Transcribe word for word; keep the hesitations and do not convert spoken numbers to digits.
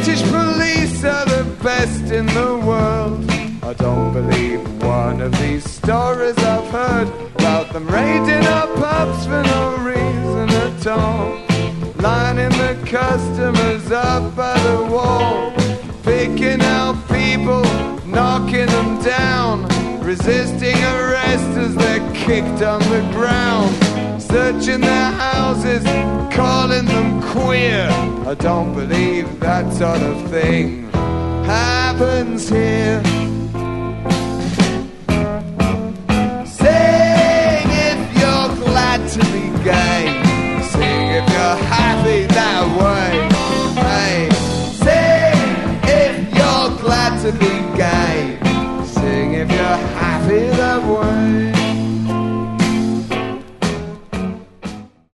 British police are the best in the world. I don't believe one of these stories I've heard about them raiding our pubs for no reason at all, lining the customers up by the wall, picking out people, knocking them down, resisting arrest as they're kicked on the ground, searching their houses, calling them queer. I don't believe that sort of thing happens here. Sing if you're glad to be gay, sing if you're happy that way. Hey, sing if you're glad to be